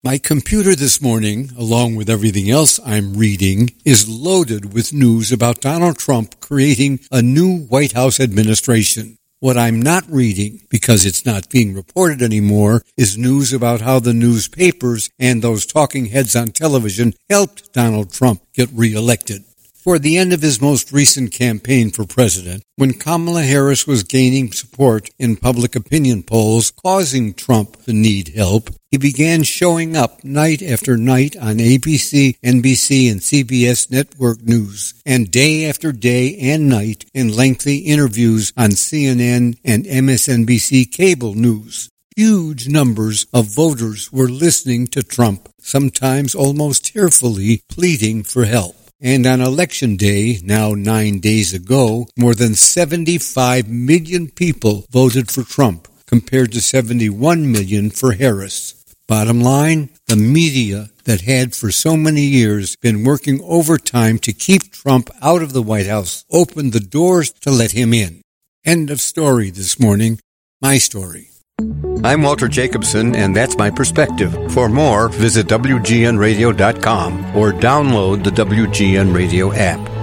My computer this morning, along with everything else I'm reading, is loaded with news about Donald Trump creating a new White House administration. What I'm not reading, because it's not being reported anymore, is news about how the newspapers and those talking heads on television helped Donald Trump get reelected. Toward the end of his most recent campaign for president, when Kamala Harris was gaining support in public opinion polls, causing Trump to need help, he began showing up night after night on ABC, NBC, and CBS network news, and day after day and night in lengthy interviews on CNN and MSNBC cable news. Huge numbers of voters were listening to Trump, sometimes almost tearfully pleading for help. And on Election Day, now 9 days ago, more than 75 million people voted for Trump, compared to 71 million for Harris. Bottom line, the media that had for so many years been working overtime to keep Trump out of the White House opened the doors to let him in. End of story this morning. My story. I'm Walter Jacobson, and that's my perspective. For more, visit WGNradio.com or download the WGN Radio app.